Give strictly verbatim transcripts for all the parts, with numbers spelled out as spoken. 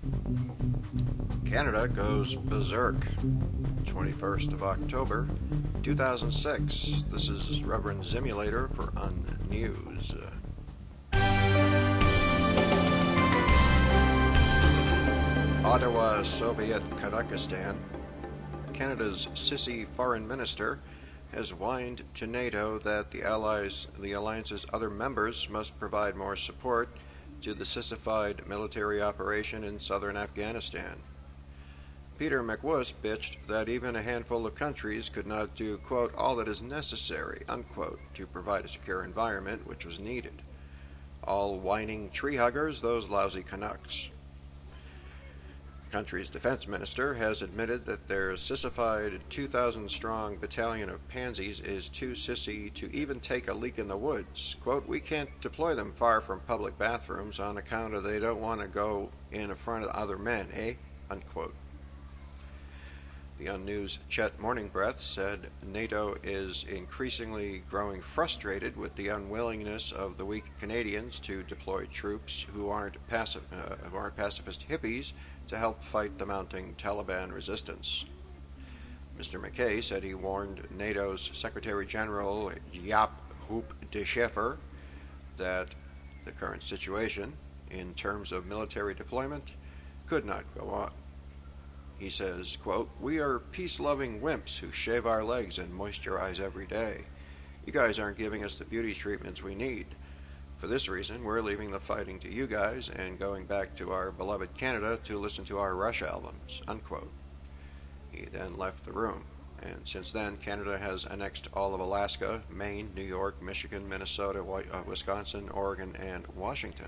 Canada goes berserk. twenty-first of October, two thousand six. This is Reverend Simulator for Unnews. Ottawa, Soviet Kazakhstan. Canada's sissy foreign minister has whined to NATO that the allies, the alliance's other members must provide more support to the sissified military operation in southern Afghanistan. Peter McWuss bitched that even a handful of countries could not do, quote, all that is necessary, unquote, to provide a secure environment which was needed. All whining tree huggers, those lousy Canucks. The country's defense minister has admitted that their sissified two thousand strong battalion of pansies is too sissy to even take a leak in the woods. Quote, we can't deploy them far from public bathrooms on account of they don't want to go in front of other men, eh? Unquote. The Unnews' Chet Morningbreath said NATO is increasingly growing frustrated with the unwillingness of the weak Canadians to deploy troops who aren't, pacif- uh, who aren't pacifist hippies to help fight the mounting Taliban resistance. Mister McKay said he warned NATO's Secretary General Jaap Hoop de Scheffer that the current situation, in terms of military deployment, could not go on. He says, quote, we are peace-loving wimps who shave our legs and moisturize every day. You guys aren't giving us the beauty treatments we need. For this reason, we're leaving the fighting to you guys and going back to our beloved Canada to listen to our Rush albums, unquote. He then left the room, and since then, Canada has annexed all of Alaska, Maine, New York, Michigan, Minnesota, Wisconsin, Oregon, and Washington.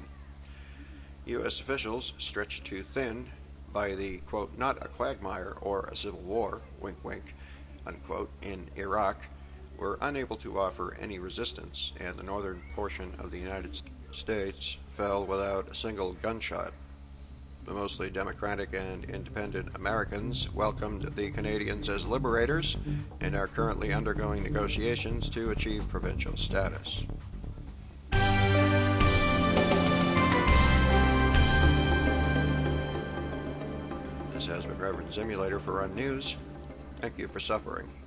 U S officials, stretched too thin by the, quote, not a quagmire or a civil war, wink wink, unquote, in Iraq, were unable to offer any resistance, and the northern portion of the United States fell without a single gunshot. The mostly democratic and independent Americans welcomed the Canadians as liberators and are currently undergoing negotiations to achieve provincial status. This has been Reverend Simulator for Unnews. Thank you for suffering.